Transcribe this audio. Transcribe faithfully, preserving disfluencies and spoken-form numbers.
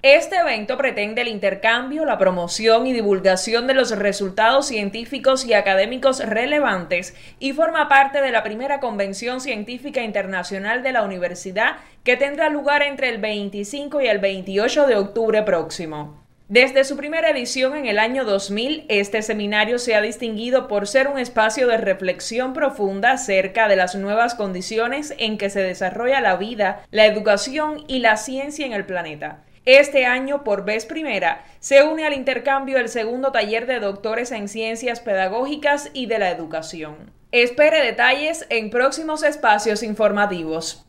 Este evento pretende el intercambio, la promoción y divulgación de los resultados científicos y académicos relevantes y forma parte de la primera Convención Científica Internacional de la Universidad, que tendrá lugar entre el veinticinco y el veintiocho de octubre próximo. Desde su primera edición en el año dos mil, este seminario se ha distinguido por ser un espacio de reflexión profunda acerca de las nuevas condiciones en que se desarrolla la vida, la educación y la ciencia en el planeta. Este año, por vez primera, se une al intercambio el segundo taller de doctores en ciencias pedagógicas y de la educación. Espere detalles en próximos espacios informativos.